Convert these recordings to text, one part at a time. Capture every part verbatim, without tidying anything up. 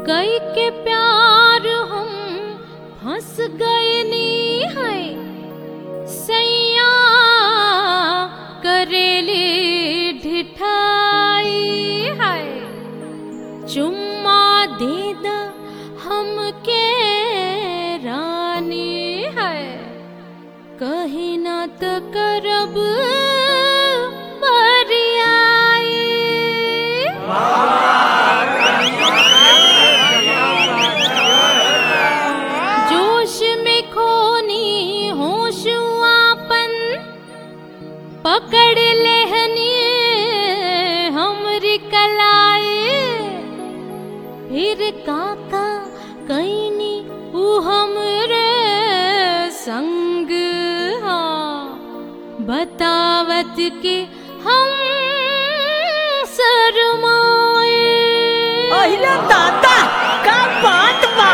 कई के प्यार हम फंस गए नी है सैया करेली ढिठाई है चुम्मा दे द हमके रानी है कहीं ना तो करब जोश में खोनी होश आपन पकड़ लेहनी हमरी कलाई फिर काका कैनी ऊ हमरे संग बतावत के हम शरमाए अहिला दादा का बात बा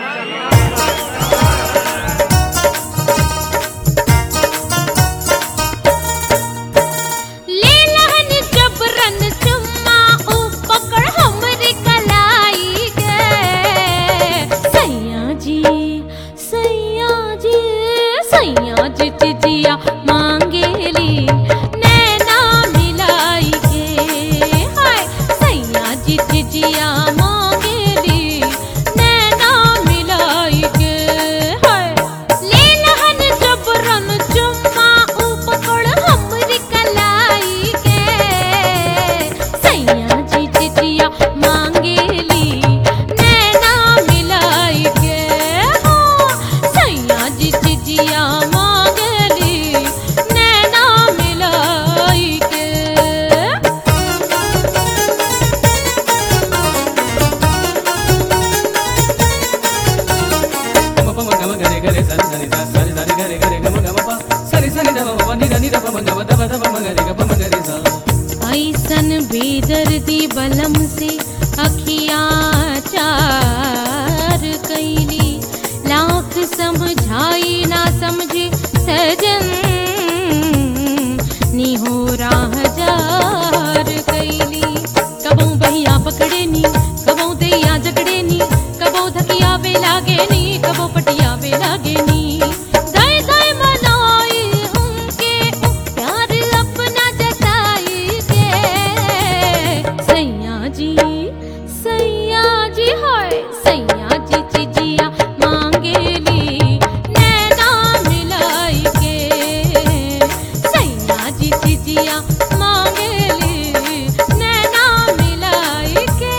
ले लहन जबरन चुम्मा ऊ पकड़ हमरे कलाई गे सैया जी सैया जी सैया जी चिजिया मांगेली नैना मिलाई के हाय सैया जी चिजिया मांगेली नैना मिलाई के हाय ले लहन जबरन चुम्मा ऊ पकड़ हमरी कलाई के सैया जी चिजिया मांगेली नैना मिलाई के हो सैया जी चिजिया ऐसन बेदर्दी बलम से अखियाँ चार कैली लाख समझाई ना समझे सजन निहोरा हजार कैली कबों बहिया पकड़े नी कबों दैया जकड़े नी कबों धकिया वे लागे नी कबों पटिया वे लागे नी दाए दाए मनाई हमके प्यार अपना जताई के सैया जी सैया जी हाय सैया जी चिजिया मांगेली नैना मिलाई के सैया जी चिजिया मांगेली नैना मिलाई के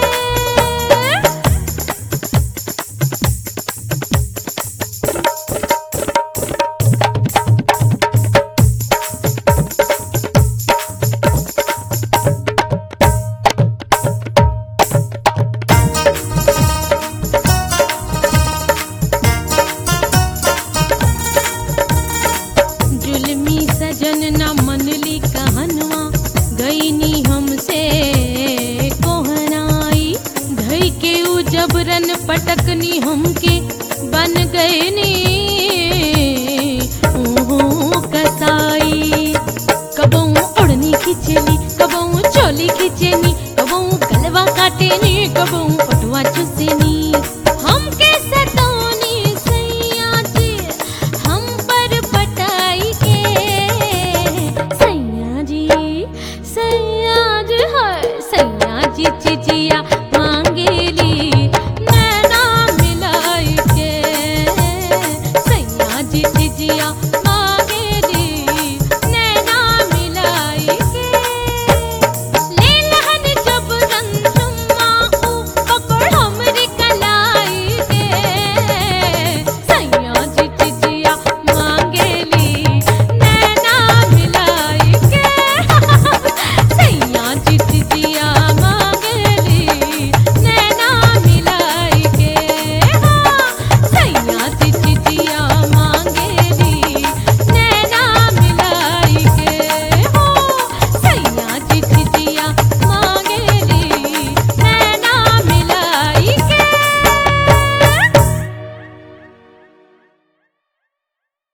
जुल्मी सजन न मनली कहनवा गईनी हमसे कोहनाई धई के ऊ जबरन पटकनी हमके बन गए नी ओहो कसाई कबों ओढ़नी खिंचेली कबों चोली खिंचेनी कबों गलवा काटेनी कबों पटुआ चुसेनी हमके सतौनी सैया जी हम पर पटाई के सैया जी सैया जी हाय सैया जी चिजिया